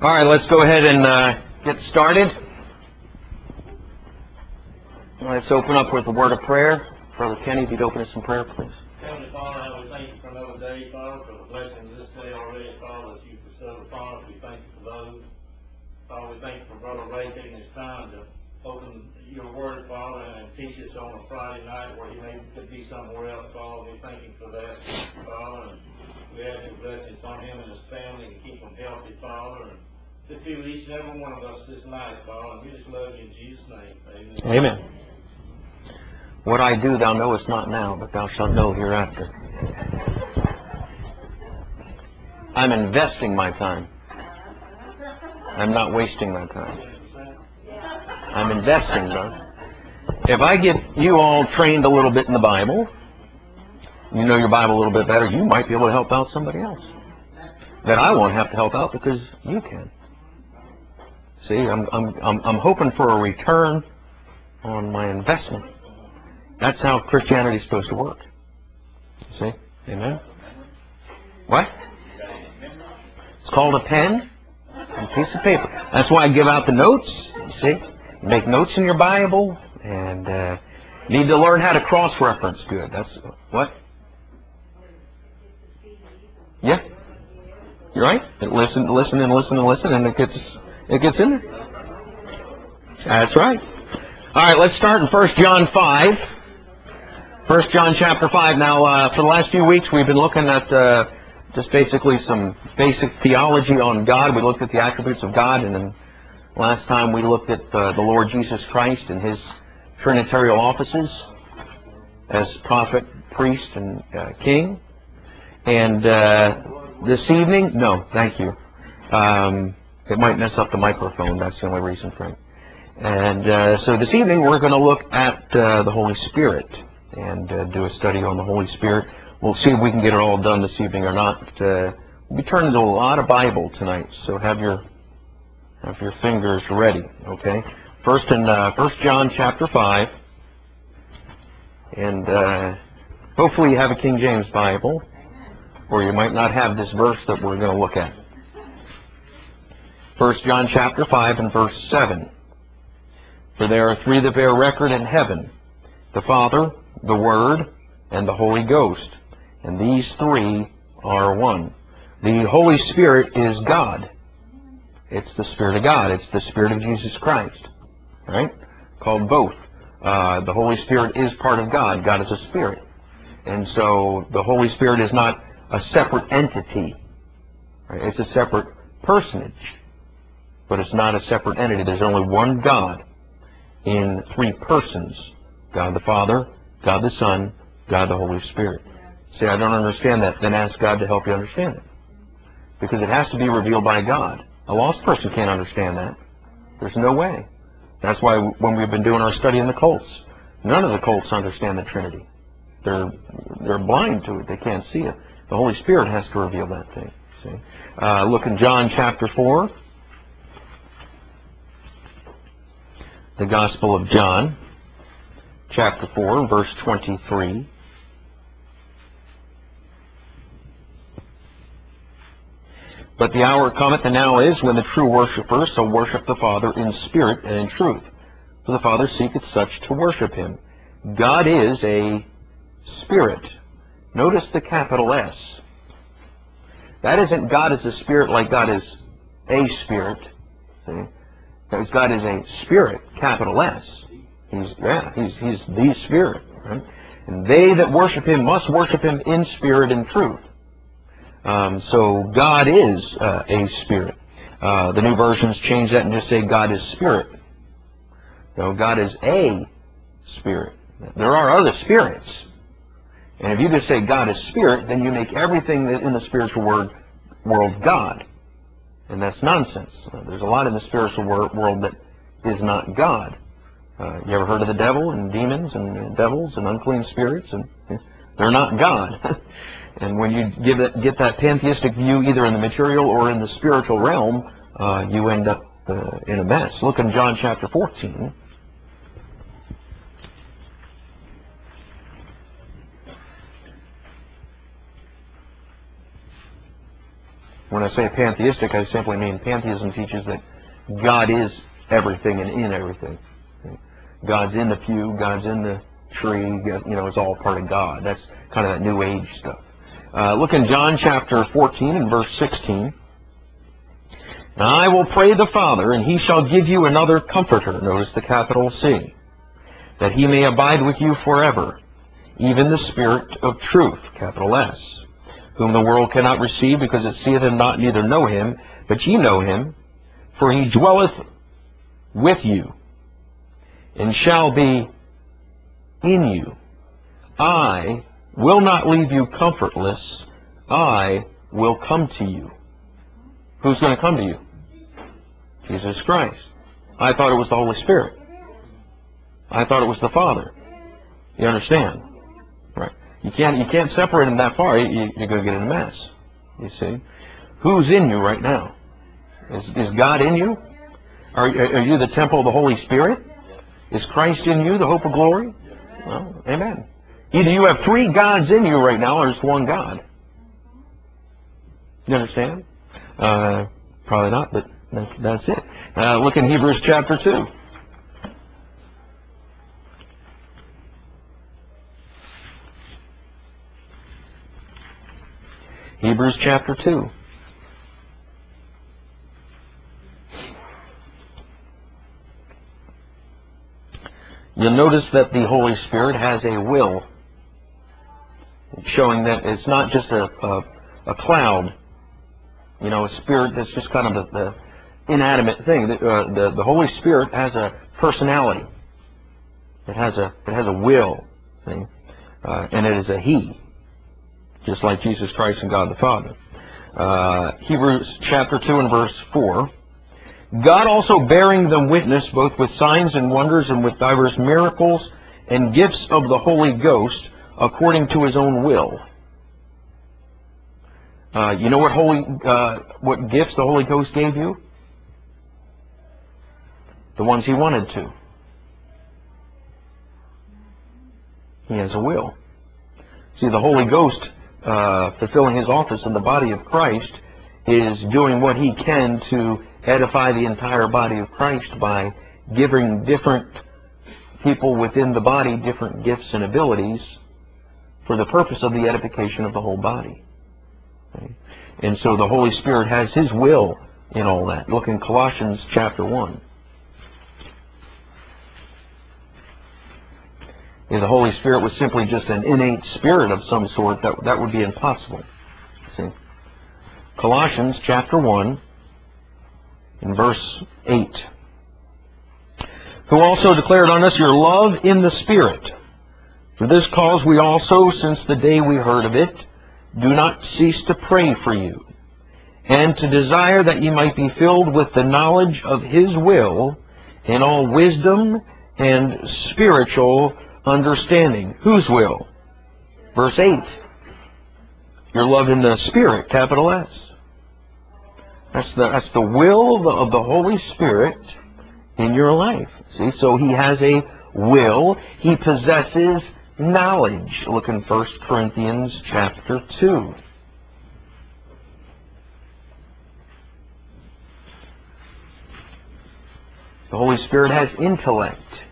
All right, let's go ahead and get started. Let's open up with a word of prayer. Brother Kenny, if you'd open us in prayer, please. Heavenly Father, how we thank you for another day, Father, for the blessings of this day already, Father, that you bestowed upon us. We thank you for those. Father, we thank you for Brother Ray taking his time to open your word, Father, and teach us on a Friday night where he may could be somewhere else, Father. We thank you for that, Father, and we ask your blessings on him and his family and keep them healthy, Father, and to fill each and every one of us this night, Father, and we just love you in Jesus' name. Amen. Amen. What I do thou knowest not now, but thou shalt know hereafter. I'm investing my time. I'm not wasting my time. I'm investing, though. If I get you all trained a little bit in the Bible, you know your Bible a little bit better, you might be able to help out somebody else that I won't have to help out because you can. See, I'm hoping for a return on my investment. That's how Christianity is supposed to work. See? Amen? What? It's called a pen and a piece of paper. That's why I give out the notes. You see? Make notes in your Bible. And need to learn how to cross-reference good. That's what? Yeah. You're right. Listen, and it gets in there. That's right. All right, let's start in 1 John 5. 1 John chapter 5. Now, for the last few weeks, we've been looking at just basically some basic theology on God. We looked at the attributes of God, and then last time we looked at the Lord Jesus Christ and His trinitarial offices as prophet, priest, and king. And this evening, no, thank you. It might mess up the microphone. That's the only reason, Frank. And so this evening we're going to look at the Holy Spirit and do a study on the Holy Spirit. We'll see if we can get it all done this evening or not. We'll be turning to a lot of Bible tonight, so have your fingers ready. Okay. First in 1 John chapter 5, and hopefully you have a King James Bible, or you might not have this verse that we're going to look at. 1 John chapter 5 and verse 7. For there are three that bear record in heaven, the Father, the Word, and the Holy Ghost. And these three are one. The Holy Spirit is God. It's the Spirit of God. It's the Spirit of Jesus Christ. Right? Called both. The Holy Spirit is part of God. God is a spirit. And so the Holy Spirit is not a separate entity. Right? It's a separate personage. But it's not a separate entity. There's only one God in three persons. God the Father, God the Son, God the Holy Spirit. Say, I don't understand that. Then ask God to help you understand it. Because it has to be revealed by God. A lost person can't understand that. There's no way. That's why when we've been doing our study in the cults, none of the cults understand the Trinity. They're blind to it. They can't see it. The Holy Spirit has to reveal that thing. See? Look in John chapter 4. The Gospel of John, chapter 4, verse 23. But the hour cometh, and now is, when the true worshippers shall worship the Father in spirit and in truth. For the Father seeketh such to worship Him. God is a spirit. Notice the capital S. That isn't God is a spirit like God is a spirit. See? Because God is a spirit, capital S. He's the Spirit. Right? And they that worship Him must worship Him in spirit and truth. So God is a spirit. The new versions change that and just say God is spirit. No, God is a spirit. There are other spirits. And if you just say God is spirit, then you make everything in the spiritual world God. And that's nonsense. There's a lot in the spiritual world that is not God. You ever heard of the devil and demons and devils and unclean spirits? And they're not God. And when you get that pantheistic view either in the material or in the spiritual realm, you end up in a mess. Look in John chapter 14. When I say pantheistic, I simply mean pantheism teaches that God is everything and in everything. God's in the pew, God's in the tree, it's all part of God. That's kind of that New Age stuff. Look in John chapter 14 and verse 16. "Now I will pray the Father, and he shall give you another comforter," notice the capital C, "that he may abide with you forever, even the Spirit of truth," capital S, "whom the world cannot receive, because it seeth him not, neither know him. But ye know him, for he dwelleth with you, and shall be in you. I will not leave you comfortless. I will come to you." Who's going to come to you? Jesus Christ. I thought it was the Holy Spirit. I thought it was the Father. You understand? Right. You can't separate them that far. You're going to get in a mess. You see? Who's in you right now? Is God in you? Are you the temple of the Holy Spirit? Is Christ in you, the hope of glory? Well, amen. Either you have three gods in you right now, or it's one God. You understand? Probably not, but that's it. Look in Hebrews chapter 2. Hebrews chapter 2. You'll notice that the Holy Spirit has a will, showing that it's not just a cloud, a spirit that's just kind of the inanimate thing. The Holy Spirit has a personality. It has a will, see? And it is a He, just like Jesus Christ and God the Father. Hebrews chapter 2 and verse 4. "God also bearing them witness, both with signs and wonders, and with divers miracles and gifts of the Holy Ghost, according to his own will." You know what gifts the Holy Ghost gave you? The ones he wanted to. He has a will. See, the Holy Ghost, fulfilling his office in the body of Christ, is doing what he can to edify the entire body of Christ by giving different people within the body different gifts and abilities for the purpose of the edification of the whole body. Okay? And so the Holy Spirit has his will in all that. Look in Colossians chapter 1. If the Holy Spirit was simply just an innate spirit of some sort, that would be impossible. See? Colossians chapter 1 in verse 8. "Who also declared on us your love in the Spirit. For this cause we also, since the day we heard of it, do not cease to pray for you, and to desire that ye might be filled with the knowledge of his will, in all wisdom and spiritual understanding." Whose will? Verse 8. Your love in the Spirit, capital S. That's the will of the Holy Spirit in your life. See, so he has a will. He possesses knowledge. Look in 1 Corinthians chapter 2. The Holy Spirit has intellect.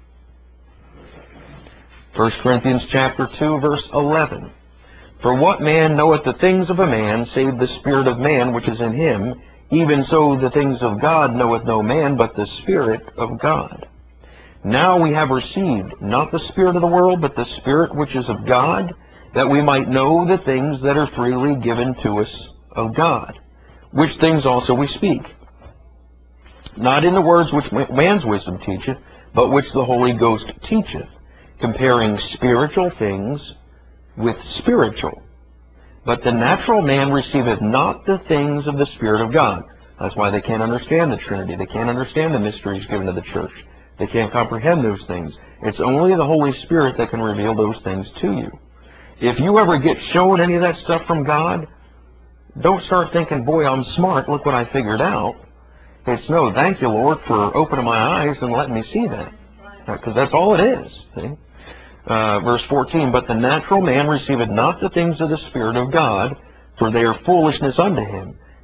1 Corinthians chapter 2, verse 11. "For what man knoweth the things of a man, save the spirit of man which is in him? Even so the things of God knoweth no man, but the Spirit of God. Now we have received not the spirit of the world, but the Spirit which is of God, that we might know the things that are freely given to us of God, which things also we speak. Not in the words which man's wisdom teacheth, but which the Holy Ghost teacheth, comparing spiritual things with spiritual. But the natural man receiveth not the things of the Spirit of God." That's why they can't understand the Trinity. They can't understand the mysteries given to the church. They can't comprehend those things. It's only the Holy Spirit that can reveal those things to you. If you ever get shown any of that stuff from God, don't start thinking, "Boy, I'm smart, look what I figured out." It's, no, thank you, Lord, for opening my eyes and letting me see that. Because that's all it is. See? Verse 14, "But the natural man receiveth not the things of the Spirit of God, for they are foolishness unto him,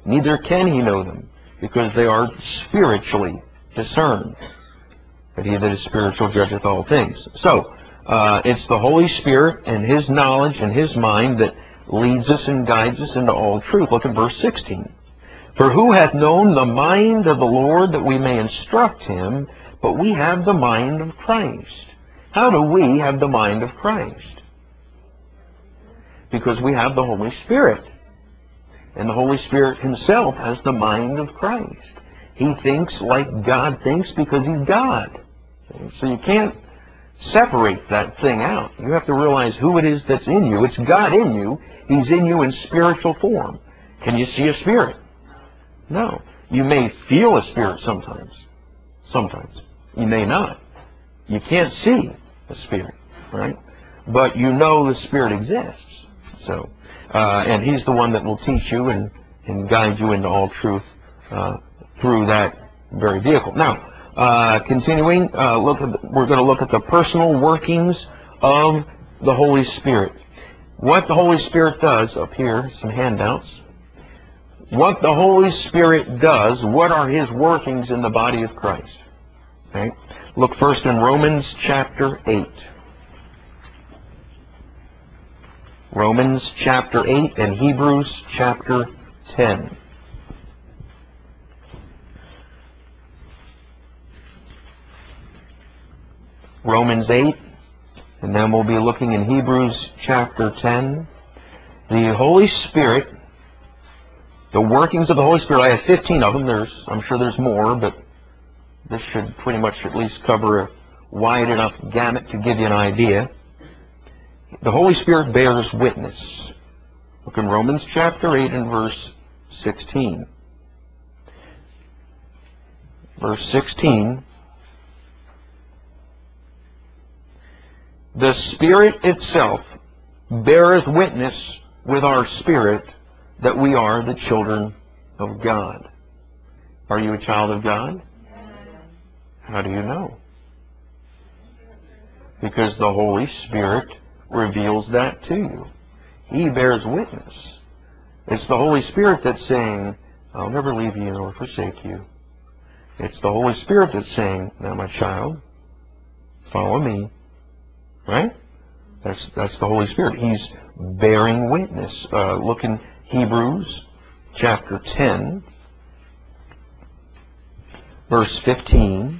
neither can he know them, because they are spiritually discerned. But he that is spiritual judgeth all things. So, it's the Holy Spirit and His knowledge and His mind that leads us and guides us into all truth. Look at verse 16. For who hath known the mind of the Lord, that we may instruct him? But we have the mind of Christ. How do we have the mind of Christ? Because we have the Holy Spirit. And the Holy Spirit Himself has the mind of Christ. He thinks like God thinks because He's God. So you can't separate that thing out. You have to realize who it is that's in you. It's God in you. He's in you in spiritual form. Can you see a spirit? No. You may feel a spirit sometimes. Sometimes. You may not. You can't see a spirit, right? But you know the spirit exists. So, and He's the one that will teach you and guide you into all truth through that very vehicle. Now, continuing, we're going to look at the personal workings of the Holy Spirit. What the Holy Spirit does, up here, some handouts. What the Holy Spirit does, what are His workings in the body of Christ? Okay? Look first in Romans chapter 8. Romans chapter 8 and Hebrews chapter 10. Romans 8, and then we'll be looking in Hebrews chapter 10. The Holy Spirit, the workings of the Holy Spirit, I have 15 of them. I'm sure there's more, but this should pretty much at least cover a wide enough gamut to give you an idea. The Holy Spirit bears witness. Look in Romans chapter 8 and verse 16. Verse 16. The Spirit itself beareth witness with our spirit that we are the children of God. Are you a child of God? How do you know? Because the Holy Spirit reveals that to you. He bears witness. It's the Holy Spirit that's saying, I'll never leave you nor forsake you. It's the Holy Spirit that's saying, now my child, follow me. Right? That's the Holy Spirit. He's bearing witness. Look in Hebrews chapter 10, verse 15.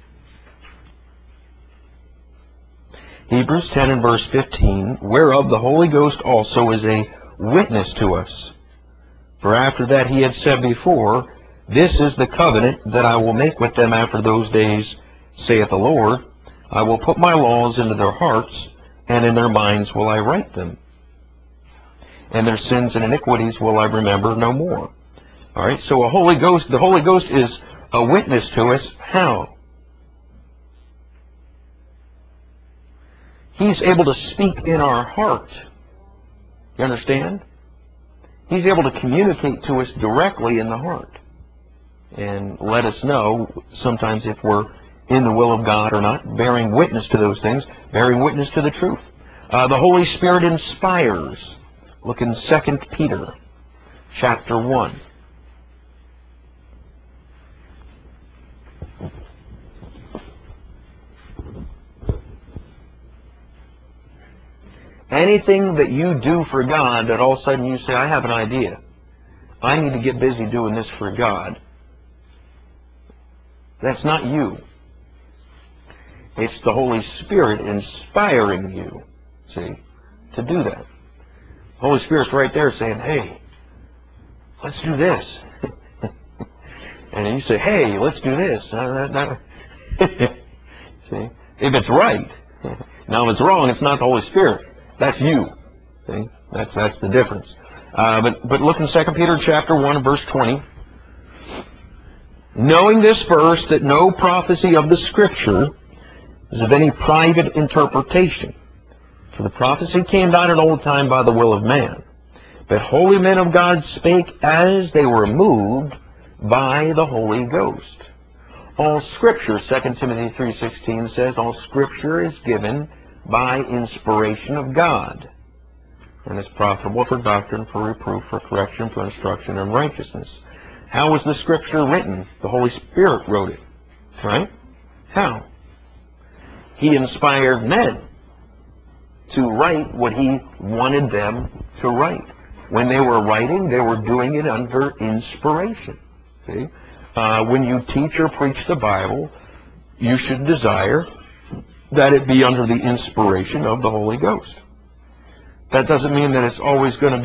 Hebrews 10 and verse 15, whereof the Holy Ghost also is a witness to us. For after that He had said before, this is the covenant that I will make with them after those days, saith the Lord. I will put my laws into their hearts, and in their minds will I write them. And their sins and iniquities will I remember no more. All right, so the Holy Ghost is a witness to us. How? He's able to speak in our heart. You understand? He's able to communicate to us directly in the heart and let us know sometimes if we're in the will of God or not, bearing witness to those things, bearing witness to the truth. The Holy Spirit inspires. Look in 2 Peter chapter 1. Anything that you do for God that all of a sudden you say, I have an idea. I need to get busy doing this for God. That's not you. It's the Holy Spirit inspiring you, see, to do that. The Holy Spirit's right there saying, hey, let's do this. And then you say, hey, let's do this. See, if it's right. Now, if it's wrong, it's not the Holy Spirit. That's you. See? That's the difference. But look in 2 Peter chapter 1, verse 20. Knowing this first, that no prophecy of the Scripture is of any private interpretation. For the prophecy came not in old time by the will of man. But holy men of God spake as they were moved by the Holy Ghost. All Scripture, 2 Timothy 3:16 says, all Scripture is given by inspiration of God. and is profitable for doctrine, for reproof, for correction, for instruction in righteousness. How was the Scripture written? The Holy Spirit wrote it, right? How? He inspired men to write what He wanted them to write. When they were writing, they were doing it under inspiration. See? When you teach or preach the Bible, you should desire that it be under the inspiration of the Holy Ghost. That doesn't mean that it's always going to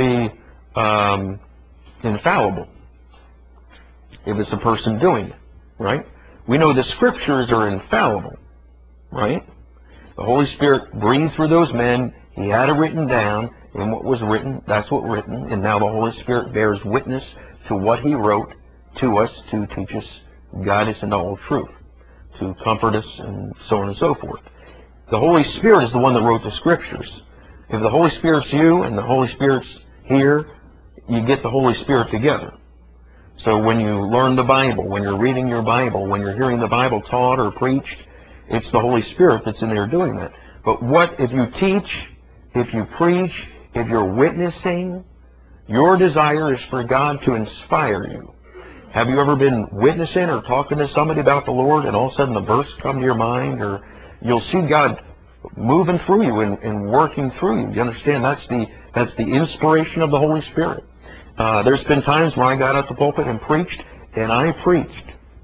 be infallible if it's a person doing it, right? We know the Scriptures are infallible, right? The Holy Spirit breathed through those men. He had it written down, and what was written, that's what written, and now the Holy Spirit bears witness to what He wrote to us to teach us, guide us into all truth, to comfort us, and so on and so forth. The Holy Spirit is the one that wrote the Scriptures. If the Holy Spirit's you and the Holy Spirit's here, you get the Holy Spirit together. So when you learn the Bible, when you're reading your Bible, when you're hearing the Bible taught or preached, it's the Holy Spirit that's in there doing that. But what if you teach, if you preach, if you're witnessing, your desire is for God to inspire you. Have you ever been witnessing or talking to somebody about the Lord and all of a sudden the verse come to your mind, or you'll see God moving through you and working through you? You understand? That's the inspiration of the Holy Spirit. There's been times when I got up the pulpit and preached, and I preached.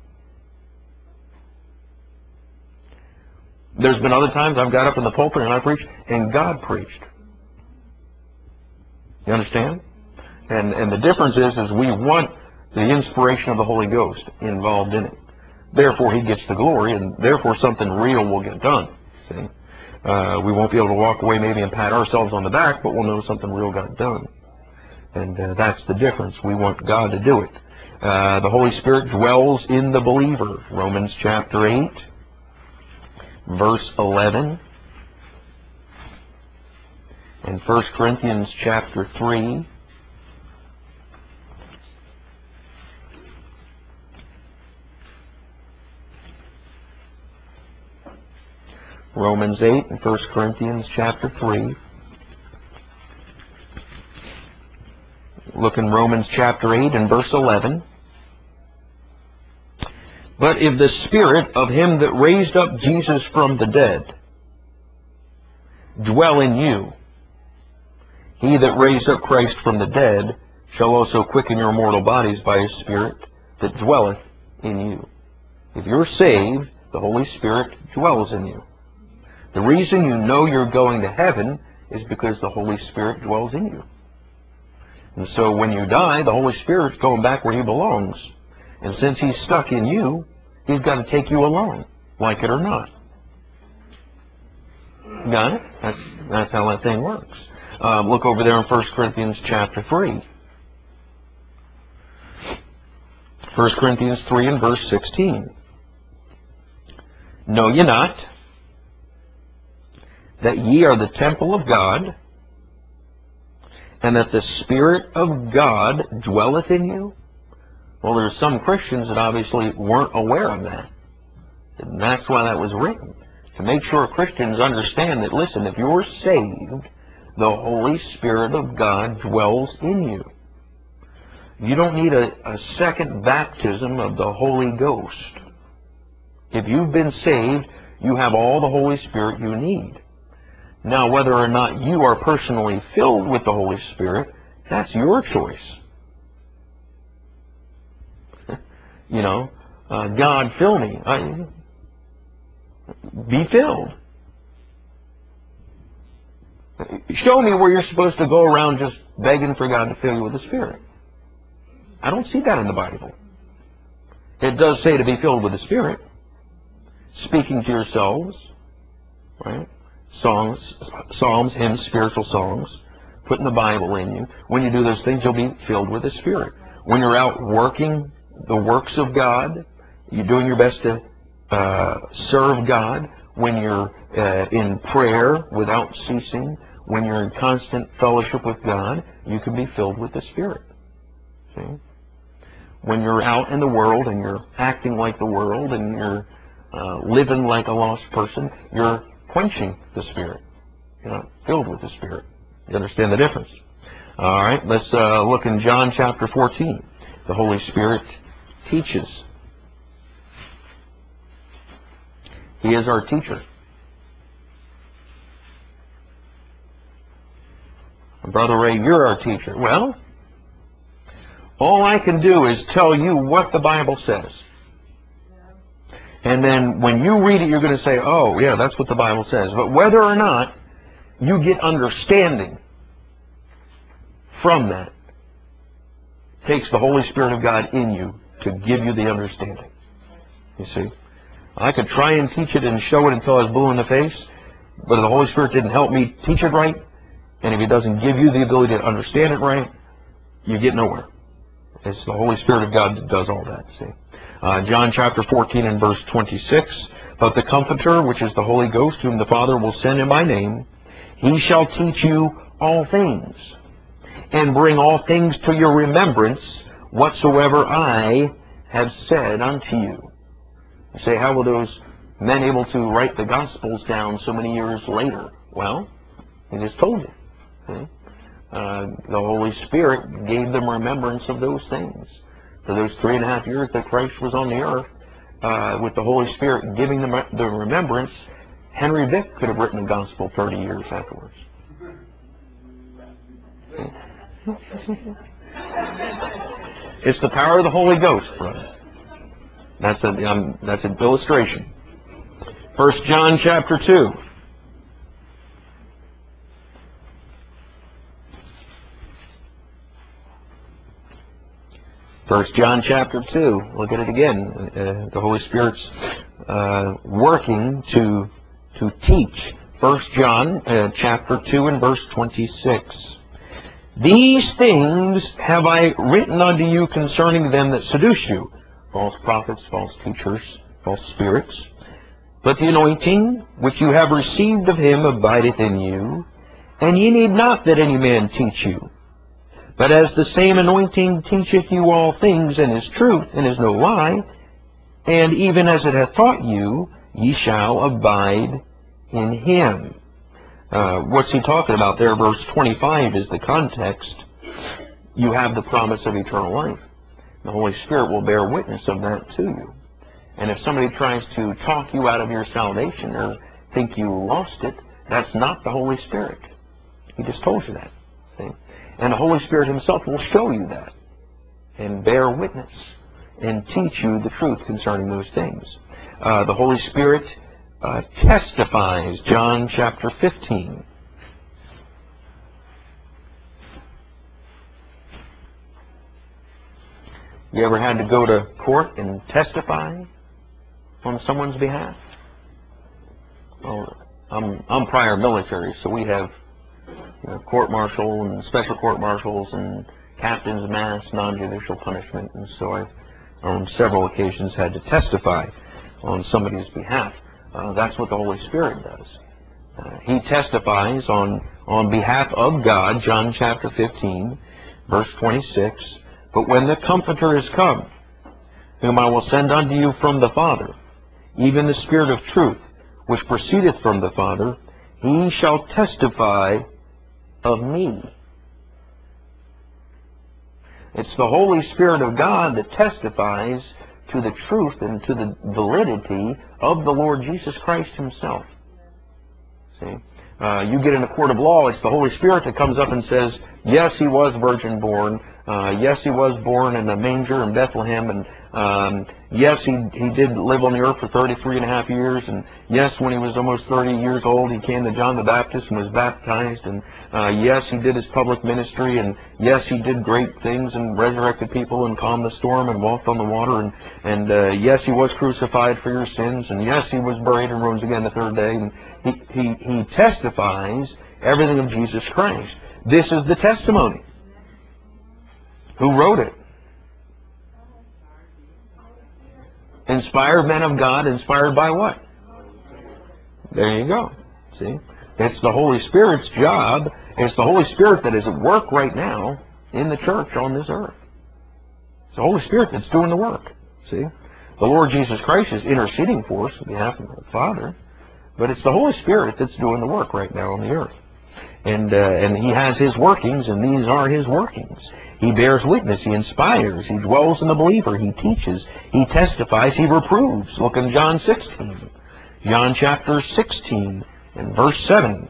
There's been other times I've got up in the pulpit and I preached, and God preached. You understand? And the difference is we want the inspiration of the Holy Ghost involved in it. Therefore, He gets the glory, and therefore something real will get done. See? We won't be able to walk away maybe and pat ourselves on the back, but we'll know something real got done. And that's the difference. We want God to do it. The Holy Spirit dwells in the believer. Romans chapter 8, verse 11. And 1 Corinthians chapter 3. Romans 8 and 1 Corinthians chapter 3. Look in Romans chapter 8 and verse 11. But if the Spirit of Him that raised up Jesus from the dead dwell in you, He that raised up Christ from the dead shall also quicken your mortal bodies by His Spirit that dwelleth in you. If you're saved, the Holy Spirit dwells in you. The reason you know you're going to heaven is because the Holy Spirit dwells in you. And so when you die, the Holy Spirit's going back where He belongs. And since He's stuck in you, He's got to take you along, like it or not. Got it? That's how that thing works. Look over there in 1 Corinthians chapter 3. 1 Corinthians 3 and verse 16. Know ye not that ye are the temple of God, and that the Spirit of God dwelleth in you? Well, there's some Christians that obviously weren't aware of that. And that's why that was written. To make sure Christians understand that, listen, if you're saved, the Holy Spirit of God dwells in you. You don't need a second baptism of the Holy Ghost. If you've been saved, you have all the Holy Spirit you need. Now, whether or not you are personally filled with the Holy Spirit, that's your choice. You know, God, fill me. Be filled. Show me where you're supposed to go around just begging for God to fill you with the Spirit. I don't see that in the Bible. It does say to be filled with the Spirit. Speaking to yourselves, right? Songs, psalms, hymns, spiritual songs, putting the Bible in you. When you do those things, you'll be filled with the Spirit. When you're out working the works of God, you're doing your best to serve God. When you're in prayer without ceasing, when you're in constant fellowship with God, you can be filled with the Spirit. See? When you're out in the world and you're acting like the world and you're living like a lost person, you're quenching the Spirit. You're not filled with the Spirit. You understand the difference? All right, let's look in John chapter 14. The Holy Spirit teaches. He is our teacher. Brother Ray, you're our teacher. Well, all I can do is tell you what the Bible says. And then when you read it, you're going to say, oh, yeah, that's what the Bible says. But whether or not you get understanding from that, takes the Holy Spirit of God in you to give you the understanding. You see? I could try and teach it and show it until I was blue in the face, but if the Holy Spirit didn't help me teach it right, and if He doesn't give you the ability to understand it right, you get nowhere. It's the Holy Spirit of God that does all that, see? John chapter 14 and verse 26, but the Comforter, which is the Holy Ghost, whom the Father will send in my name, He shall teach you all things, and bring all things to your remembrance, whatsoever I have said unto you. You say, how were those men able to write the Gospels down so many years later? Well, He just told you. See? The Holy Spirit gave them remembrance of those things. For those 3.5 years that Christ was on the earth, with the Holy Spirit giving them the remembrance, Henry Vick could have written the Gospel 30 years afterwards. It's the power of the Holy Ghost, brother. That's an illustration. 1 John chapter 2. 1 John chapter 2. Look at it again. The Holy Spirit's working to teach. 1 John chapter 2 and verse 26. These things have I written unto you concerning them that seduce you, false prophets, false teachers, false spirits. But the anointing which you have received of Him abideth in you, and ye need not that any man teach you. But as the same anointing teacheth you all things, and is truth, and is no lie, and even as it hath taught you, ye shall abide in Him. What's he talking about there? Verse 25 is the context. You have the promise of eternal life. The Holy Spirit will bear witness of that to you. And if somebody tries to talk you out of your salvation or think you lost it, that's not the Holy Spirit. He just told you that. See? And the Holy Spirit Himself will show you that and bear witness and teach you the truth concerning those things. The Holy Spirit testifies. John chapter 15. You ever had to go to court and testify on someone's behalf? Well, I'm prior military, so we have court-martial and special court-martials and captain's mass, non-judicial punishment, and so I've on several occasions had to testify on somebody's behalf. That's what the Holy Spirit does. He testifies on behalf of God, John chapter 15, verse 26, but when the Comforter is come, whom I will send unto you from the Father, even the Spirit of truth, which proceedeth from the Father, He shall testify of me. It's the Holy Spirit of God that testifies to the truth and to the validity of the Lord Jesus Christ Himself. See? You get in a court of law, it's the Holy Spirit that comes up and says, yes, He was virgin born. Yes, He was born in a manger in Bethlehem. And yes, he did live on the earth for 33.5 years. And yes, when He was almost 30 years old, He came to John the Baptist and was baptized. And yes, He did His public ministry. And yes, He did great things and resurrected people and calmed the storm and walked on the water. And yes, He was crucified for your sins. And yes, He was buried and rose again the third day. And He testifies everything of Jesus Christ. This is the testimony. Who wrote it? Inspired men of God, inspired by what? There you go. See? It's the Holy Spirit's job. It's the Holy Spirit that is at work right now in the church on this earth. It's the Holy Spirit that's doing the work. See? The Lord Jesus Christ is interceding for us on behalf of the Father, but it's the Holy Spirit that's doing the work right now on the earth. And he has his workings, and these are his workings. He bears witness, he inspires, he dwells in the believer, he teaches, he testifies, he reproves. Look in John 16. John chapter 16 and verse 7.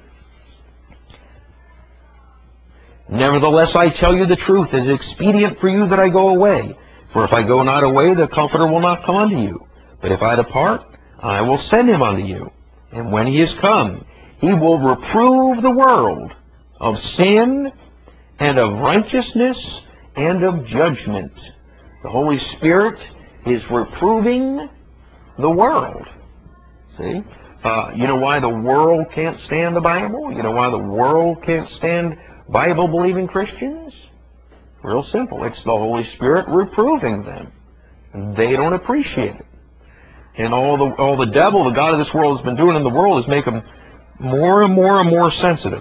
Nevertheless, I tell you the truth, it is expedient for you that I go away. For if I go not away, the Comforter will not come unto you. But if I depart, I will send him unto you. And when he is come, he will reprove the world of sin and of righteousness and of judgment. The Holy Spirit is reproving the world. See? You know why the world can't stand the Bible? You know why the world can't stand Bible-believing Christians? Real simple. It's the Holy Spirit reproving them. They don't appreciate it. And all the devil, the god of this world, has been doing in the world is make them more and more and more sensitive.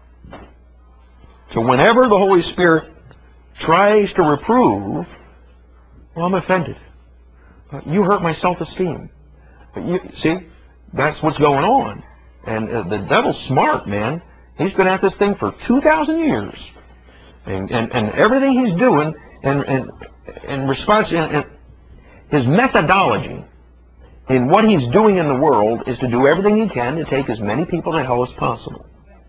So whenever the Holy Spirit tries to reprove, well, I'm offended. You hurt my self-esteem. See, that's what's going on. And the devil's smart, man. He's been at this thing for 2,000 years. And everything he's doing, in response, his methodology in what he's doing in the world is to do everything he can to take as many people to hell as possible.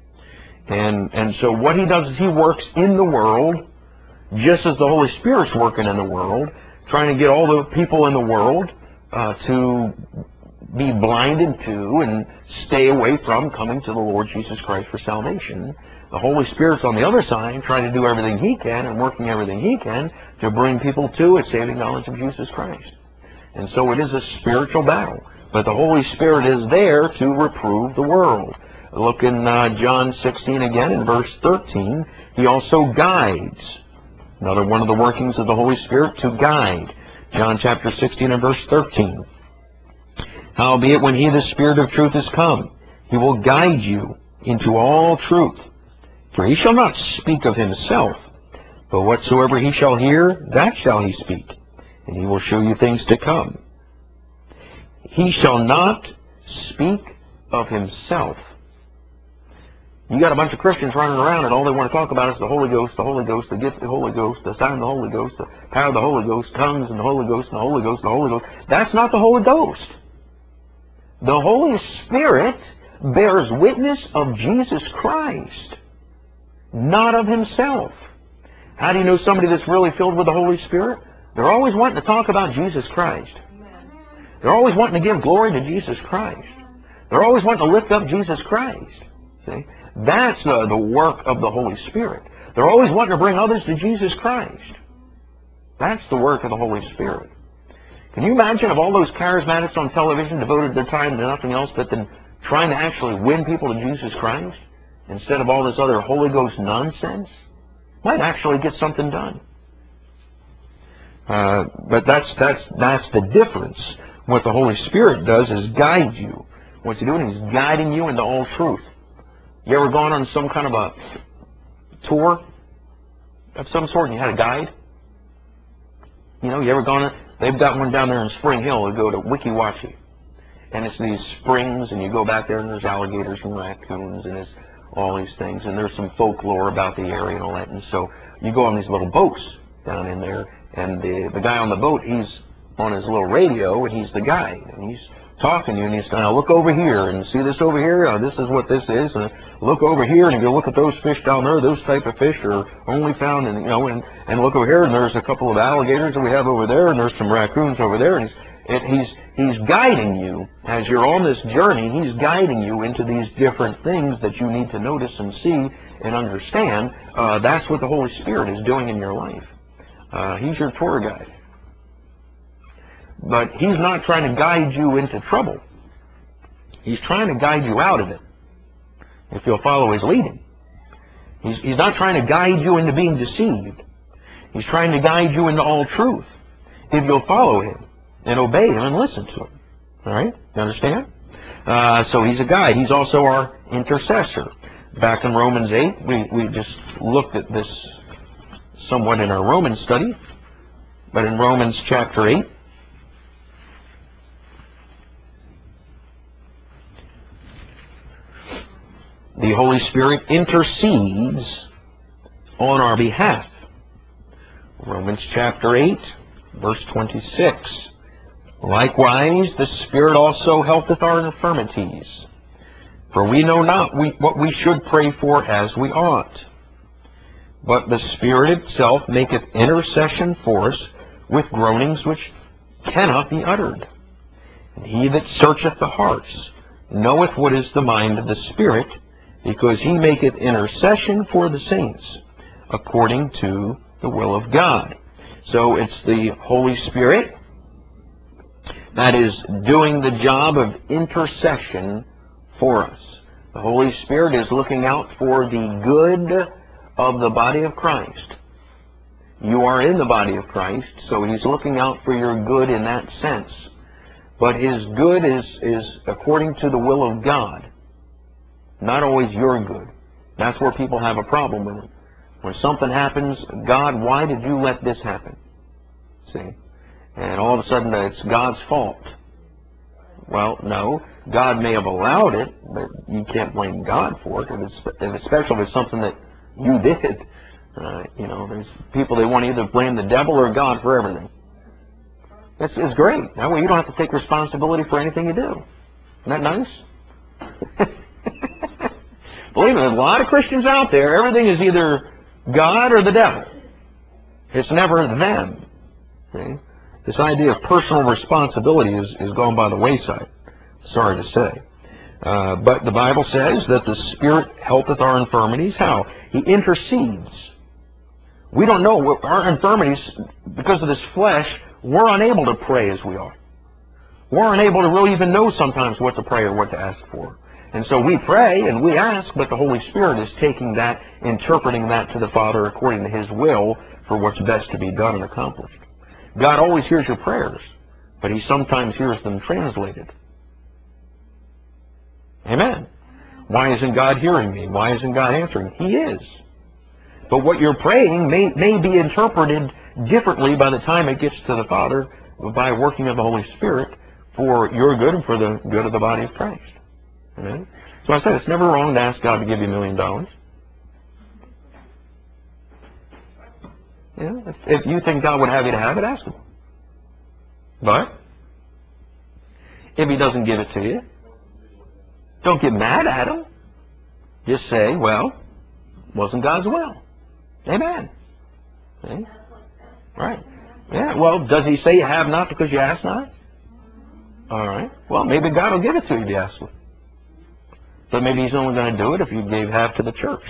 And so what he does is he works in the world just as the Holy Spirit's working in the world, trying to get all the people in the world to be blinded to and stay away from coming to the Lord Jesus Christ for salvation. The Holy Spirit's on the other side, trying to do everything he can and working everything he can to bring people to a saving knowledge of Jesus Christ. And so it is a spiritual battle. But the Holy Spirit is there to reprove the world. Look in John 16 again, in verse 13. He also guides. Another one of the workings of the Holy Spirit, to guide. John chapter 16 and verse 13. Howbeit, when he, the Spirit of truth, is come, he will guide you into all truth. For he shall not speak of himself, but whatsoever he shall hear, that shall he speak. And he will show you things to come. He shall not speak of himself. You got a bunch of Christians running around and all they want to talk about is the Holy Ghost, the gift of the Holy Ghost, the sign of the Holy Ghost, the power of the Holy Ghost, tongues and the Holy Ghost, and the Holy Ghost, the Holy Ghost. That's not the Holy Ghost. The Holy Spirit bears witness of Jesus Christ, not of himself. How do you know somebody that's really filled with the Holy Spirit? They're always wanting to talk about Jesus Christ. They're always wanting to give glory to Jesus Christ. They're always wanting to lift up Jesus Christ. See? That's the work of the Holy Spirit. They're always wanting to bring others to Jesus Christ. That's the work of the Holy Spirit. Can you imagine if all those charismatics on television devoted their time to nothing else but than trying to actually win people to Jesus Christ instead of all this other Holy Ghost nonsense? Might actually get something done. But that's the difference. What the Holy Spirit does is guide you. What's he doing? He's guiding you into all truth. You ever gone on some kind of a tour of some sort and you had a guide? You know, you ever gone? They've got one down there in Spring Hill. You go to Weeki Wachee. And it's these springs, and you go back there, and there's alligators and raccoons, and there's all these things. And there's some folklore about the area and all that. And so you go on these little boats down in there, and the guy on the boat, he's on his little radio, and he's the guide. And he's talking to you, and he's going to look over here, and see this over here? This is what this is. And look over here, and you look at those fish down there. Those type of fish are only found in, you know, and look over here, and there's a couple of alligators that we have over there, and there's some raccoons over there. And he's guiding you as you're on this journey. He's guiding you into these different things that you need to notice and see and understand. That's what the Holy Spirit is doing in your life. He's your tour guide. But he's not trying to guide you into trouble. He's trying to guide you out of it, if you'll follow his leading. He's not trying to guide you into being deceived. He's trying to guide you into all truth, if you'll follow him and obey him and listen to him. All right? You understand? So he's a guide. He's also our intercessor. Back in Romans 8, we just looked at this somewhat in our Romans study. But in Romans chapter 8, the Holy Spirit intercedes on our behalf. Romans chapter 8, verse 26. Likewise, the Spirit also helpeth our infirmities. For we know not what we should pray for as we ought. But the Spirit itself maketh intercession for us with groanings which cannot be uttered. And he that searcheth the hearts knoweth what is the mind of the Spirit, because he maketh intercession for the saints, according to the will of God. So it's the Holy Spirit that is doing the job of intercession for us. The Holy Spirit is looking out for the good of the body of Christ. You are in the body of Christ, so he's looking out for your good in that sense. But his good is according to the will of God, not always your good. That's where people have a problem with it. When something happens, God, why did you let this happen? See? And all of a sudden it's God's fault. Well, no. God may have allowed it, but you can't blame God for it, especially if it's something that you did. There's people, they want to either blame the devil or God for everything. It's great. That way you don't have to take responsibility for anything you do. Isn't that nice? Believe me, there's a lot of Christians out there. Everything is either God or the devil. It's never them. See? This idea of personal responsibility is gone by the wayside. Sorry to say. But the Bible says that the Spirit helpeth our infirmities. How? He intercedes. We don't know. Our infirmities, because of this flesh, we're unable to pray as we are. We're unable to really even know sometimes what to pray or what to ask for. And so we pray and we ask, but the Holy Spirit is taking that, interpreting that to the Father according to His will for what's best to be done and accomplished. God always hears your prayers, but He sometimes hears them translated. Amen. Why isn't God hearing me? Why isn't God answering? He is. But what you're praying may be interpreted differently by the time it gets to the Father by working of the Holy Spirit for your good and for the good of the body of Christ. Amen? So I said it's never wrong to ask God to give you $1 million. Yeah, if you think God would have you to have it, ask Him. But if He doesn't give it to you, don't get mad at Him. Just say, well, wasn't God's will. Amen. See? Right. Yeah, well, does He say you have not because you ask not? All right. Well, maybe God will give it to you if you ask Him. But maybe He's only going to do it if you gave half to the church.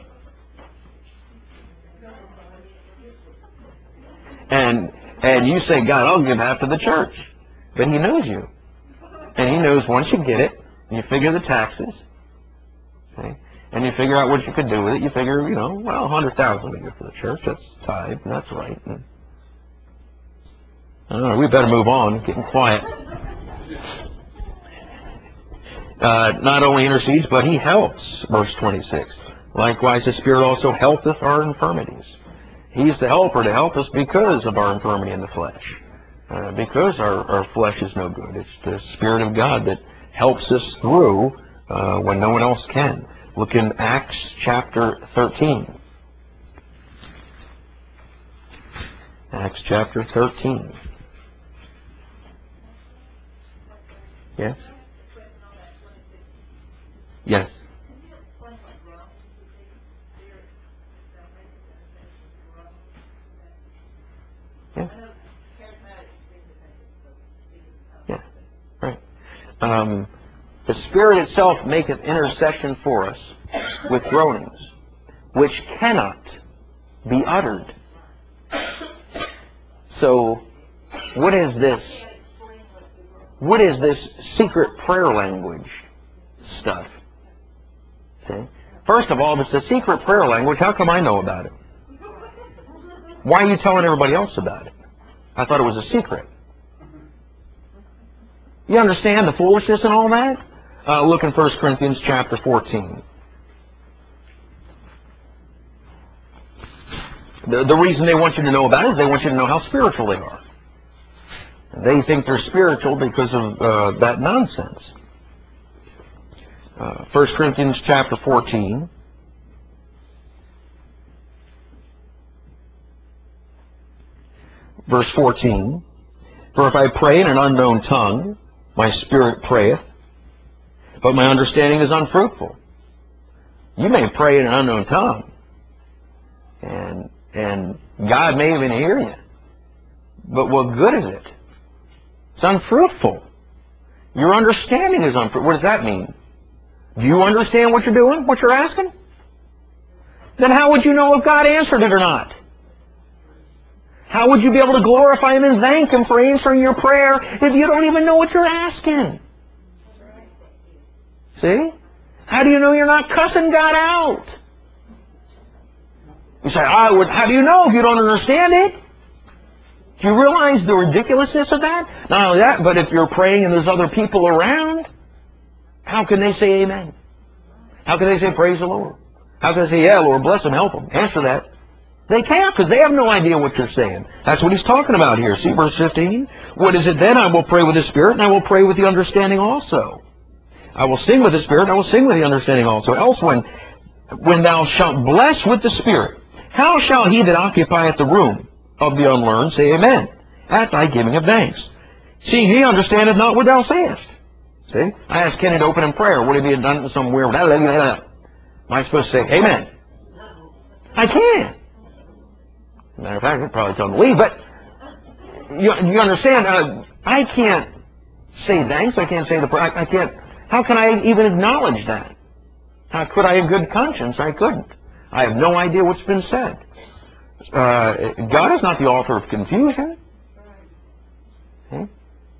And you say, God, I'll give half to the church. But He knows you. And He knows once you get it, you figure the taxes. Okay? And you figure out what you could do with it. You figure, well, 100,000 we give to the church. That's tithe. That's right. And, I don't know, we better move on. Getting quiet. Not only intercedes, but He helps. Verse 26. Likewise, the Spirit also helpeth our infirmities. He's the helper to help us because of our infirmity in the flesh. Because our flesh is no good. It's the Spirit of God that helps us through when no one else can. Look in Acts chapter 13. Acts chapter 13. Yes? Yes. Yeah. Yeah. Right. The Spirit itself maketh intercession for us with groanings, which cannot be uttered. So, what is this? What is this secret prayer language stuff? See? First of all, if it's a secret prayer language, how come I know about it? Why are you telling everybody else about it? I thought it was a secret. You understand the foolishness and all that? Look in 1 Corinthians chapter 14. The reason they want you to know about it is they want you to know how spiritual they are. They think they're spiritual because of that nonsense. 1 Corinthians chapter 14. Verse 14. For if I pray in an unknown tongue, my spirit prayeth, but my understanding is unfruitful. You may pray in an unknown tongue, and God may even hear you. But what good is it? It's unfruitful. Your understanding is unfruitful. What does that mean? Do you understand what you're doing, what you're asking? Then how would you know if God answered it or not? How would you be able to glorify Him and thank Him for answering your prayer if you don't even know what you're asking? See? How do you know you're not cussing God out? You say, how do you know if you don't understand it? Do you realize the ridiculousness of that? Not only that, but if you're praying and there's other people around, how can they say amen? How can they say praise the Lord? How can they say, yeah, Lord, bless them, help them? Answer that. They can't, because they have no idea what you're saying. That's what he's talking about here. See verse 15? What is it then? I will pray with the Spirit, and I will pray with the understanding also. I will sing with the Spirit, and I will sing with the understanding also. Else when thou shalt bless with the Spirit, how shall he that occupieth the room of the unlearned say amen at thy giving of thanks? Seeing he understandeth not what thou sayest. See? I asked Kenny to open in prayer. Would he be done some weird... Am I supposed to say amen? I can't. Matter of fact, I'd probably tell him to leave, but you understand, I can't say thanks, I can't say the prayer, I can't, how can I even acknowledge that? How could I in good conscience? I couldn't. I have no idea what's been said. God is not the author of confusion. Okay?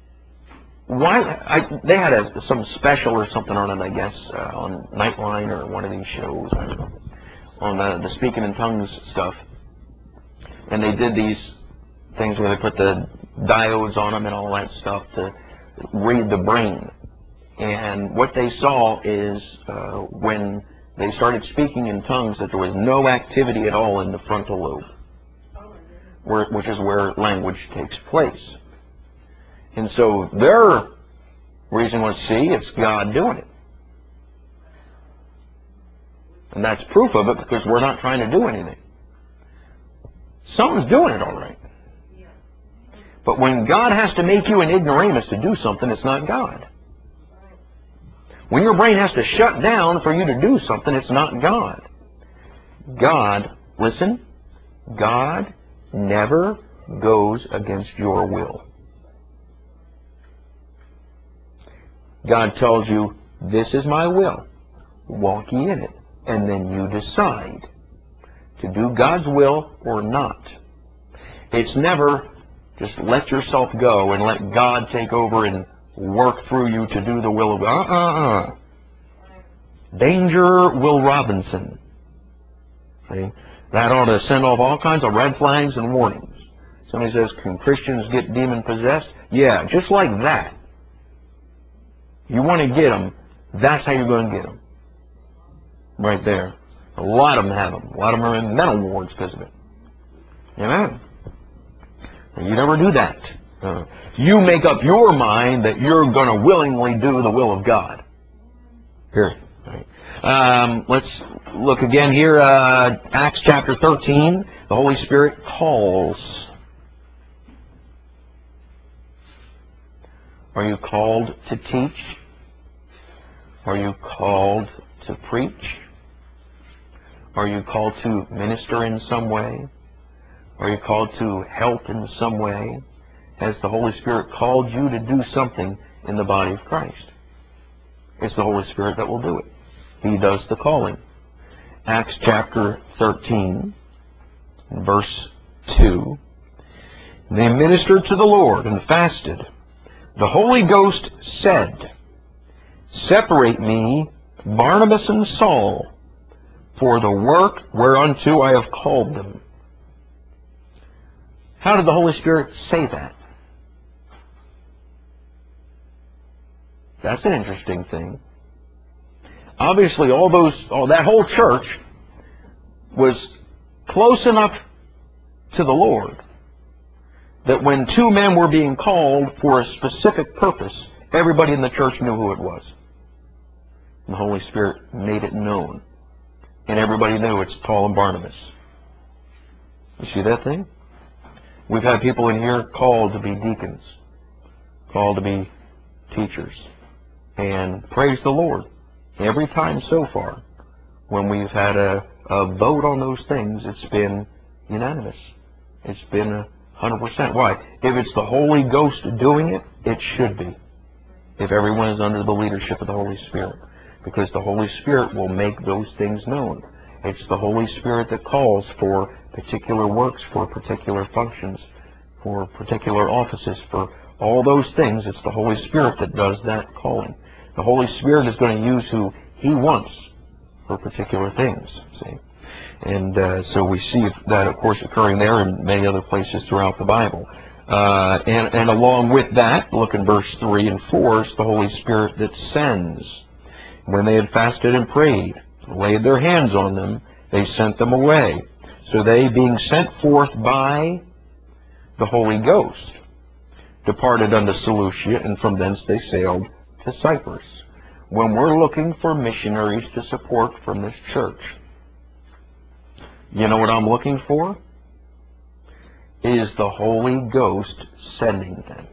They had some special or something on it, I guess, on Nightline or one of these shows, I don't know, on the speaking in tongues stuff. And they did these things where they put the diodes on them and all that stuff to read the brain. And what they saw is when they started speaking in tongues that there was no activity at all in the frontal lobe, which is where language takes place. And so their reason was, see, it's God doing it. And that's proof of it because we're not trying to do anything. Someone's doing it all right. But when God has to make you an ignoramus to do something, it's not God. When your brain has to shut down for you to do something, it's not God. God, listen, God never goes against your will. God tells you, this is my will. Walk ye in it. And then you decide to do God's will or not. It's never just let yourself go and let God take over and work through you to do the will of God. Danger, Will Robinson. See? That ought to send off all kinds of red flags and warnings. Somebody says, can Christians get demon-possessed? Yeah, just like that. You want to get them, that's how you're going to get them. Right there. A lot of them have them. A lot of them are in mental wards because of it. Amen. You never do that. You make up your mind that you're going to willingly do the will of God. Here. Right. Let's look again here. Acts chapter 13. The Holy Spirit calls. Are you called to teach? Are you called to preach? Are you called to minister in some way? Are you called to help in some way? Has the Holy Spirit called you to do something in the body of Christ? It's the Holy Spirit that will do it. He does the calling. Acts chapter 13, verse 2. They ministered to the Lord and fasted. The Holy Ghost said, separate me, Barnabas and Saul, for the work whereunto I have called them. How did the Holy Spirit say that? That's an interesting thing. Obviously, that whole church was close enough to the Lord that when two men were being called for a specific purpose, everybody in the church knew who it was. The Holy Spirit made it known. And everybody knew it's Paul and Barnabas. You see that thing? We've had people in here called to be deacons, called to be teachers. And praise the Lord, every time so far, when we've had a vote on those things, it's been unanimous. It's been 100%. Why? If it's the Holy Ghost doing it, it should be. If everyone is under the leadership of the Holy Spirit. Because the Holy Spirit will make those things known. It's the Holy Spirit that calls for particular works, for particular functions, for particular offices, for all those things. It's the Holy Spirit that does that calling. The Holy Spirit is going to use who He wants for particular things. See? And so we see that, of course, occurring there and many other places throughout the Bible. And along with that, look in verse 3 and 4, it's the Holy Spirit that sends. When they had fasted and prayed, laid their hands on them, they sent them away. So they, being sent forth by the Holy Ghost, departed unto Seleucia, and from thence they sailed to Cyprus. When we're looking for missionaries to support from this church, you know what I'm looking for? Is the Holy Ghost sending them.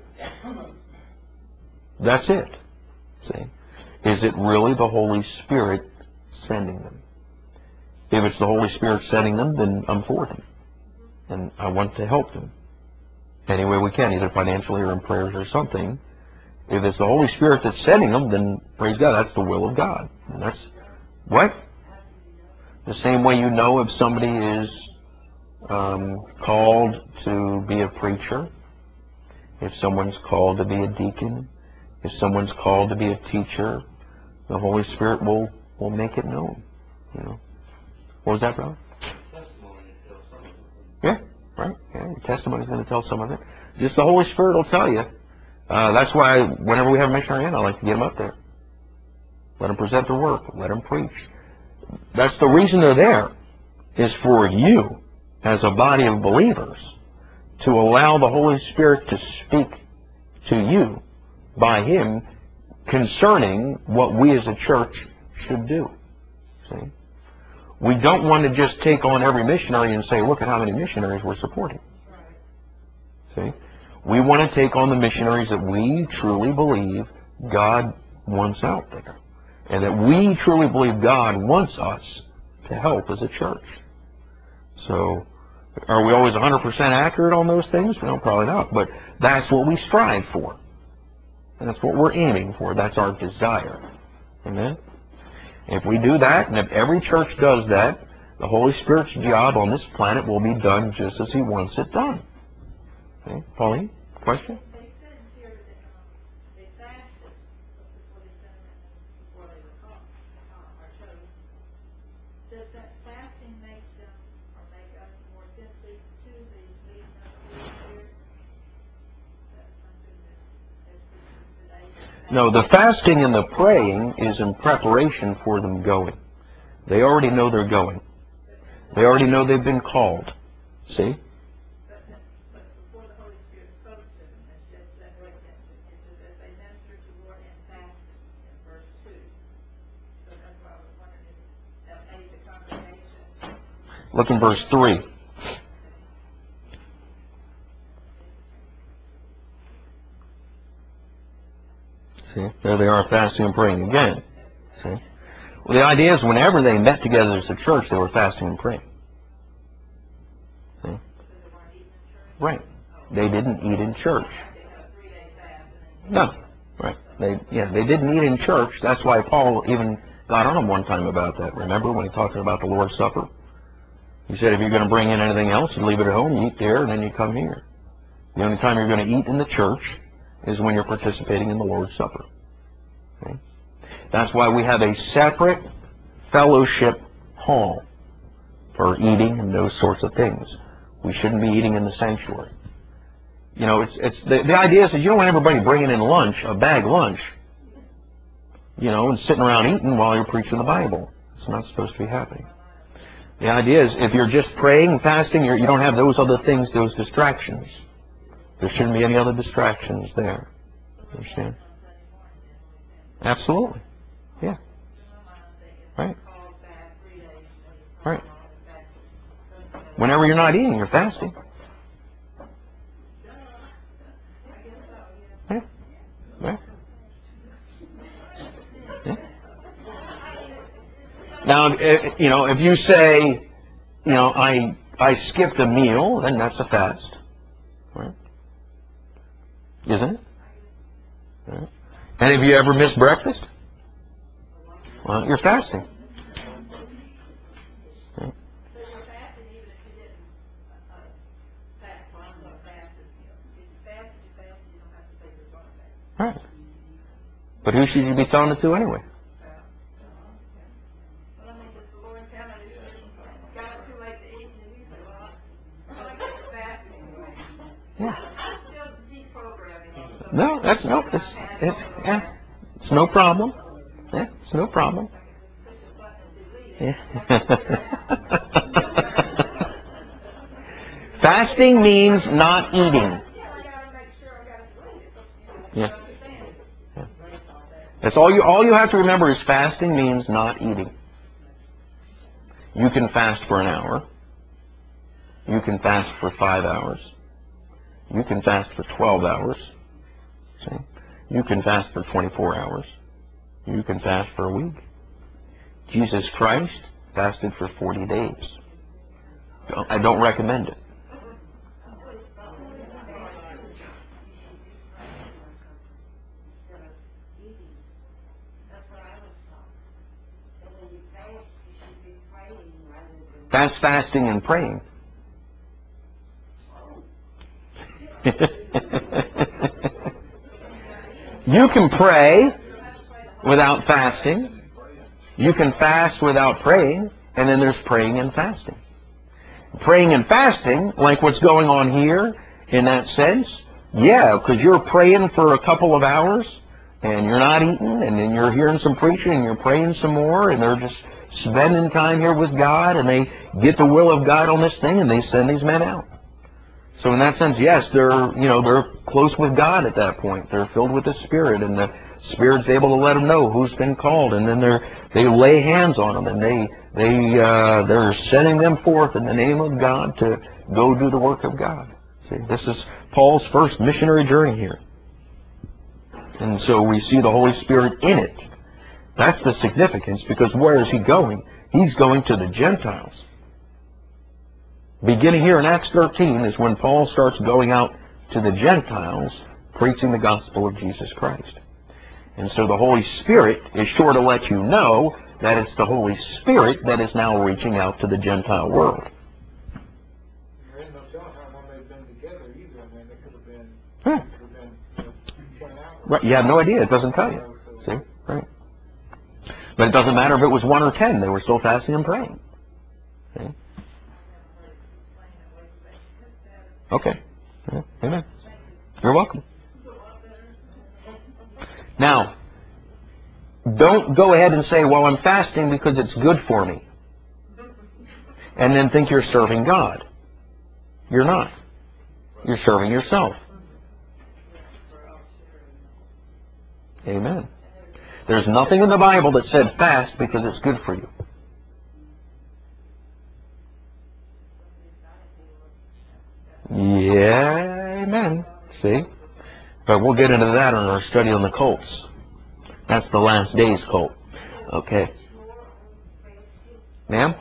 That's it. See? Is it really the Holy Spirit sending them? If it's the Holy Spirit sending them, then I'm for them. And I want to help them any way we can, either financially or in prayers or something. If it's the Holy Spirit that's sending them, then praise God, that's the will of God. And that's what? The same way you know if somebody is called to be a preacher, if someone's called to be a deacon, if someone's called to be a teacher, the Holy Spirit will make it known. You know. What was that, brother? Yeah, right. Yeah, your testimony's going to tell some of it. Just the Holy Spirit will tell you. That's why whenever we have a missionary in, I like to get them up there. Let them present the work. Let them preach. That's the reason they're there, is for you, as a body of believers, to allow the Holy Spirit to speak to you by Him concerning what we as a church should do. See? We don't want to just take on every missionary and say, look at how many missionaries we're supporting. See? We want to take on the missionaries that we truly believe God wants out there. And that we truly believe God wants us to help as a church. So, are we always 100% accurate on those things? No, probably not. But that's what we strive for. And that's what we're aiming for. That's our desire. Amen? If we do that, and if every church does that, the Holy Spirit's job on this planet will be done just as He wants it done. Okay? Pauline, question? They said here that they fasted before they sent them before they were called or chosen. Does that fasting make them or make us more sensitive to the leading of the Holy Spirit? That's something that is today. No, the fasting and the praying is in preparation for them going. They already know they're going. They already know they've been called. See? But before the Holy Spirit spoke to them, it says that it says that they ministered to the Lord and fasted in verse 2. So that's why I was wondering if that made the congregation. Look in verse 3. See? There they are fasting and praying again. See? Well, the idea is whenever they met together as a church, they were fasting and praying. See? Right. They didn't eat in church. No. Right. They didn't eat in church. That's why Paul even got on them one time about that. Remember when he talked about the Lord's Supper? He said if you're going to bring in anything else, you leave it at home, you eat there, and then you come here. The only time you're going to eat in the church is when you're participating in the Lord's Supper. Okay? That's why we have a separate fellowship hall for eating and those sorts of things. We shouldn't be eating in the sanctuary. You know, it's the idea is that you don't want everybody bringing in lunch, a bag lunch, you know, and sitting around eating while you're preaching the Bible. It's not supposed to be happening. The idea is if you're just praying and fasting, you don't have those other things, those distractions. There shouldn't be any other distractions there. Understand? Absolutely. Yeah. Right. called fast 3 days. Right. Whenever you're not eating, you're fasting. Right. Right. Yeah. Now, if you say, I skipped a meal, then that's a fast. Right? Isn't it? Right. And have you ever missed breakfast? Well, you're fasting. Right. So you're fasting even if you didn't fast. Well, I'm going to fast this meal. If you fast, you don't have to say you're going to fast. Right. But who should you be telling it to anyway? Well, I mean, does the Lord tell me that you got up too late to eat, and you say, well, I guess you're fasting anyway. Yeah. I'm still deprogramming. No, it's no problem. Yeah, it's no problem. Yeah. Fasting means not eating. Yeah. Yeah. That's all you have to remember is fasting means not eating. You can fast for an hour. You can fast for 5 hours. You can fast for 12 hours. See? You can fast for 24 hours. You can fast for a week. Jesus Christ fasted for 40 days. I don't recommend it. That's fasting and praying. You can pray without fasting. You can fast without praying. And then there's praying and fasting. Praying and fasting, like what's going on here in that sense, yeah, because you're praying for a couple of hours and you're not eating, and then you're hearing some preaching and you're praying some more, and they're just spending time here with God, and they get the will of God on this thing, and they send these men out. So in that sense, yes, they're close with God at that point. They're filled with the Spirit, and the Spirit's able to let them know who's been called, and then they lay hands on them, and they're sending them forth in the name of God to go do the work of God. See, this is Paul's first missionary journey here, and so we see the Holy Spirit in it. That's the significance, because where is he going? He's going to the Gentiles. Beginning here in Acts 13 is when Paul starts going out to the Gentiles, preaching the gospel of Jesus Christ. And so the Holy Spirit is sure to let you know that it's the Holy Spirit that is now reaching out to the Gentile world. There ain't no telling how long they've been together either. I mean, it could have been 10 hours. Right. You have no idea. It doesn't tell you. See? Right. But it doesn't matter if it was 1 or 10. They were still fasting and praying. See? Okay. Yeah. Amen. You're welcome. Now, don't go ahead and say, well, I'm fasting because it's good for me, and then think you're serving God. You're not. You're serving yourself. Amen. There's nothing in the Bible that said fast because it's good for you. Yeah, amen. See? But we'll get into that in our study on the cults. That's the last days cult. Okay. Ma'am?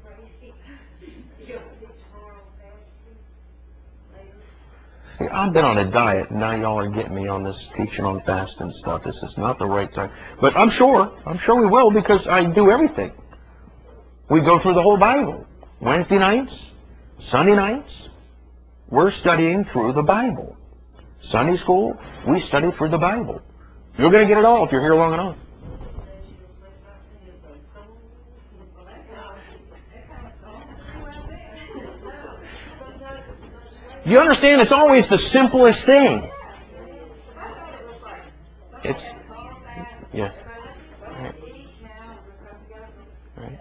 See, I've been on a diet, and now y'all are getting me on this teaching on fasting stuff. This is not the right time. But I'm sure we will, because I do everything. We go through the whole Bible. Wednesday nights, Sunday nights, we're studying through the Bible. Sunday school, we study through the Bible. You're going to get it all if you're here long enough. You understand, it's always the simplest thing. It's, yeah. Right. Right.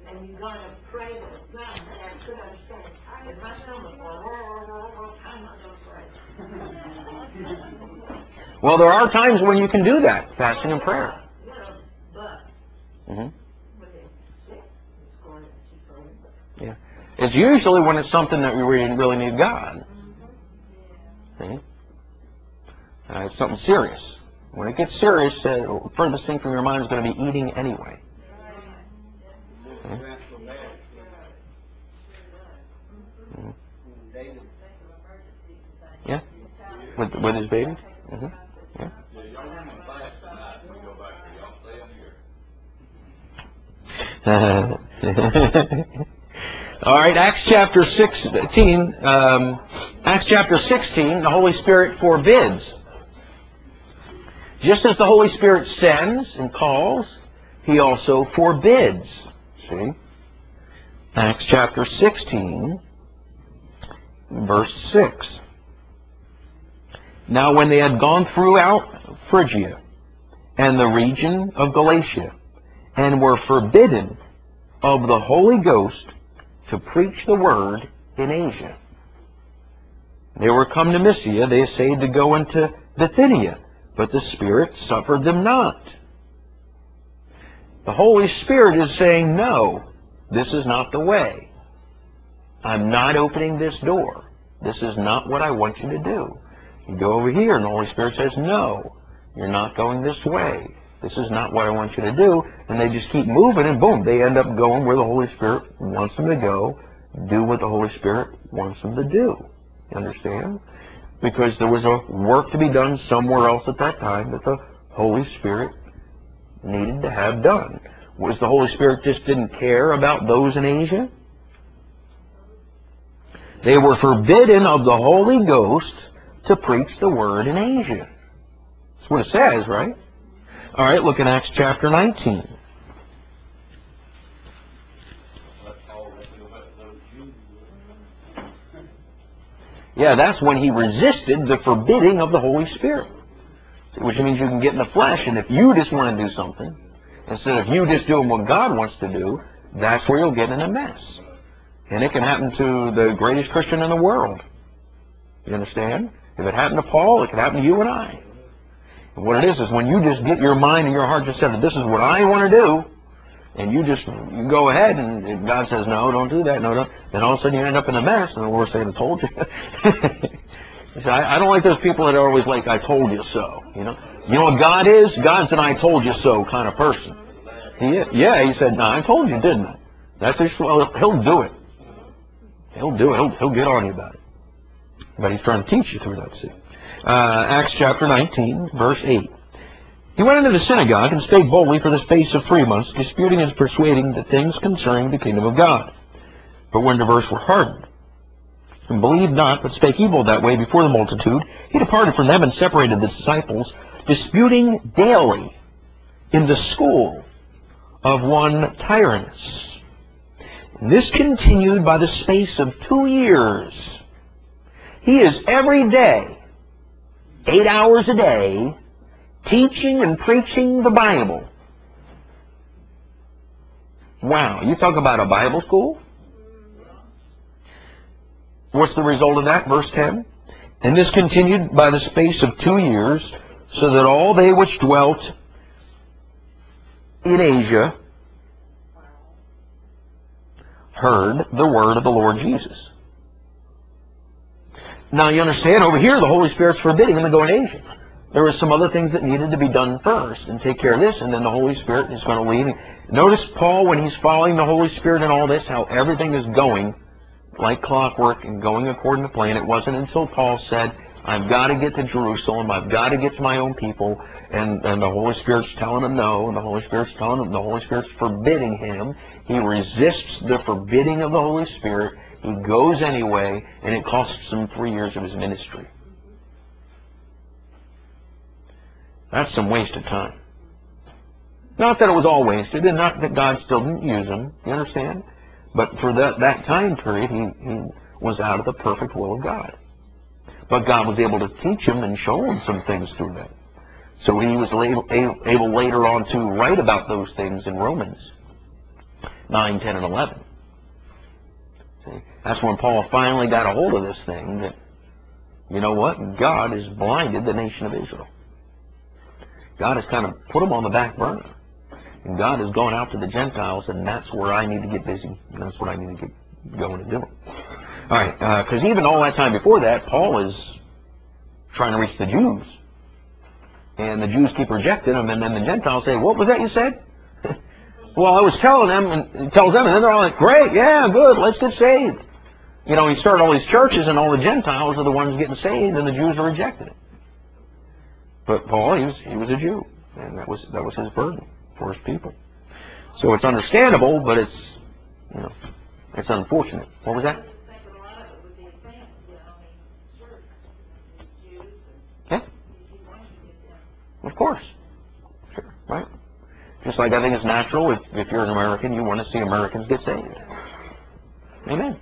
and you're gonna pray with a drum, and I could understand. If my son was going, how am I gonna pray? Well, there are times when you can do that, fasting and prayer. You know, but Hmm. when they're sick, it's going to keep praying. Yeah. It's usually when it's something that we really need God. See? It's something serious. When it gets serious, furthest thing from your mind is going to be eating anyway. Mhm. Yeah. With his baby. Hmm. Yeah. All right, Acts chapter 16. Acts chapter 16, the Holy Spirit forbids. Just as the Holy Spirit sends and calls, He also forbids. See? Acts chapter 16, verse 6. Now when they had gone throughout Phrygia and the region of Galatia, and were forbidden of the Holy Ghost to preach the word in Asia, they were come to Mysia. They essayed to go into Bithynia, but the Spirit suffered them not. The Holy Spirit is saying, no, this is not the way. I'm not opening this door. This is not what I want you to do. You go over here, and the Holy Spirit says, no, you're not going this way. This is not what I want you to do. And they just keep moving, and boom, they end up going where the Holy Spirit wants them to go, do what the Holy Spirit wants them to do. You understand? Because there was a work to be done somewhere else at that time that the Holy Spirit needed to have done. Was the Holy Spirit just didn't care about those in Asia? They were forbidden of the Holy Ghost to preach the word in Asia. That's what it says, right? All right, look in Acts chapter 19. Yeah, that's when he resisted the forbidding of the Holy Spirit. Which means you can get in the flesh, and if you just want to do something, instead of you just doing what God wants to do, that's where you'll get in a mess. And it can happen to the greatest Christian in the world. You understand? If it happened to Paul, it can happen to you and I. And what it is when you just get your mind and your heart just said that this is what I want to do, and you go ahead, and if God says, no, don't do that, no, don't, then all of a sudden you end up in a mess, and the Lord's saying, I told you. I don't like those people that are always like, I told you so. You know what God is? God's an I told you so kind of person. He said, no, I told you, didn't I? That's just, well, he'll do it. He'll do it. He'll get on you about it. But he's trying to teach you through that, see. Acts chapter 19, verse 8. He went into the synagogue and spake boldly for the space of 3 months, disputing and persuading the things concerning the kingdom of God. But when diverse were hardened, and believed not, but spake evil that way before the multitude, he departed from them and separated the disciples, disputing daily in the school of one Tyrannus. And this continued by the space of 2 years. He is every day, 8 hours a day, teaching and preaching the Bible. Wow, you talk about a Bible school? What's the result of that? Verse 10. And this continued by the space of 2 years, so that all they which dwelt in Asia heard the word of the Lord Jesus. Now you understand, over here the Holy Spirit's forbidding them to go in Asia. There were some other things that needed to be done first, and take care of this, and then the Holy Spirit is going to lead. Notice Paul, when he's following the Holy Spirit and all this, how everything is going like clockwork and going according to plan. It wasn't until Paul said, I've got to get to Jerusalem, I've got to get to my own people, and the Holy Spirit's telling him no, and the Holy Spirit's telling him, the Holy Spirit's forbidding him. He resists the forbidding of the Holy Spirit. He goes anyway, and it costs him 3 years of his ministry. That's some wasted time. Not that it was all wasted, and not that God still didn't use him, you understand? But for that time period, he was out of the perfect will of God. But God was able to teach him and show him some things through that. So he was able later on to write about those things in Romans. 9, 10, and 11. See? That's when Paul finally got a hold of this thing that, you know what? God has blinded the nation of Israel. God has kind of put them on the back burner. And God has gone out to the Gentiles, and that's where I need to get busy. And that's what I need to get going and doing. All right, because even all that time before that, Paul is trying to reach the Jews. And the Jews keep rejecting him, and then the Gentiles say, what was that you said? Well, I was telling them, and he tells them, and then they're all like, great, yeah, good, let's get saved. You know, he started all these churches, and all the Gentiles are the ones getting saved, and the Jews are rejecting it. But Paul, he was a Jew, and that was his burden for his people. So it's understandable, but it's, you know, it's unfortunate. What was that? Yeah. Of course. Sure. Right. Just like I think it's natural, if you're an American, you want to see Americans get saved. Amen.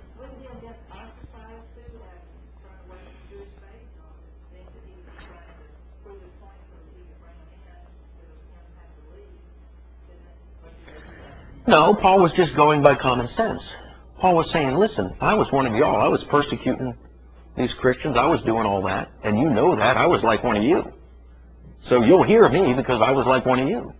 No, Paul was just going by common sense. Paul was saying, listen, I was one of y'all. I was persecuting these Christians. I was doing all that. And you know that. I was like one of you. So you'll hear me because I was like one of you.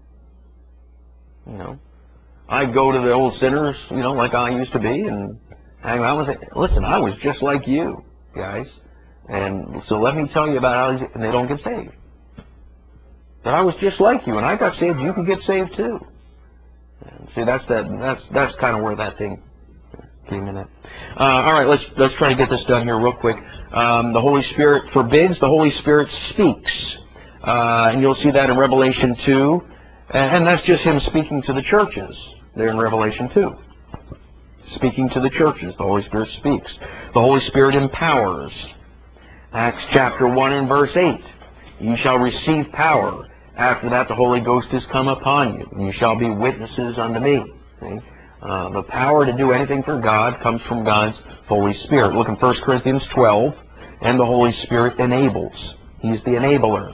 You know, I'd go to the old sinners, you know, like I used to be, and hang out with it. Listen, I was just like you guys. And so let me tell you about how they don't get saved. But I was just like you, and I got saved. You can get saved too. And see, that's kind of where that thing came in at. All right, let's try to get this done here real quick. The Holy Spirit forbids. The Holy Spirit speaks, and you'll see that in Revelation 2, and that's just him speaking to the churches there in Revelation 2. Speaking to the churches, the Holy Spirit speaks. The Holy Spirit empowers. Acts chapter 1 and verse 8. You shall receive power. After that, the Holy Ghost is come upon you, and you shall be witnesses unto me. See? The power to do anything for God comes from God's Holy Spirit. Look in 1 Corinthians 12, and the Holy Spirit enables. He's the enabler.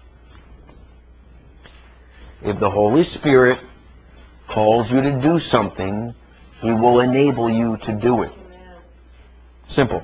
If the Holy Spirit calls you to do something, He will enable you to do it. Simple.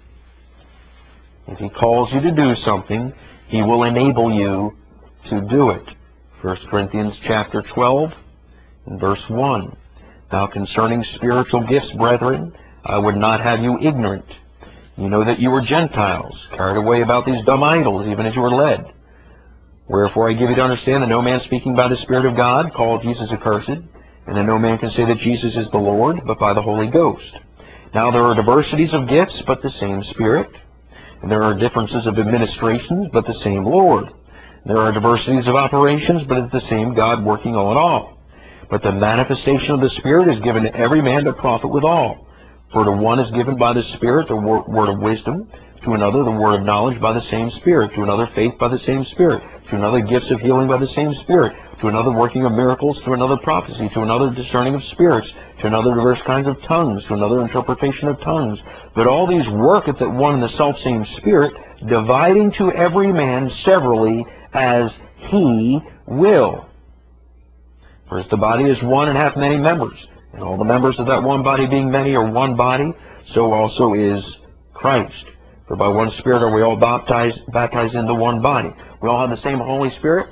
If He calls you to do something, He will enable you to do it. 1 Corinthians chapter 12 and verse 1. Now concerning spiritual gifts, brethren, I would not have you ignorant. You know that you were Gentiles, carried away about these dumb idols, even as you were led. Wherefore I give you to understand that no man speaking by the Spirit of God called Jesus accursed, and that no man can say that Jesus is the Lord, but by the Holy Ghost. Now there are diversities of gifts, but the same Spirit. And there are differences of administrations, but the same Lord. There are diversities of operations, but it's the same God working all in all. But the manifestation of the Spirit is given to every man to profit withal. For to one is given by the Spirit the word of wisdom, to another the word of knowledge by the same Spirit, to another faith by the same Spirit, to another gifts of healing by the same Spirit, to another working of miracles, to another prophecy, to another discerning of spirits, to another diverse kinds of tongues, to another interpretation of tongues. But all these worketh at one and the selfsame Spirit, dividing to every man severally as He will. For as the body is one and hath many members, and all the members of that one body being many are one body, so also is Christ. For by one Spirit are we all baptized into one body. We all have the same Holy Spirit.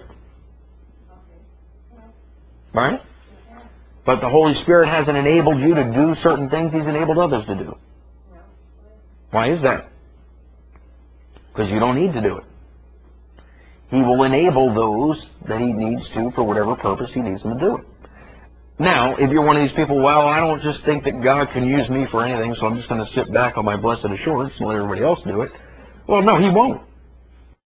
Right? But the Holy Spirit hasn't enabled you to do certain things He's enabled others to do. Why is that? Because you don't need to do it. He will enable those that He needs to for whatever purpose He needs them to do it. Now, if you're one of these people, well, I don't just think that God can use me for anything, so I'm just going to sit back on my blessed assurance and let everybody else do it. Well, no, He won't.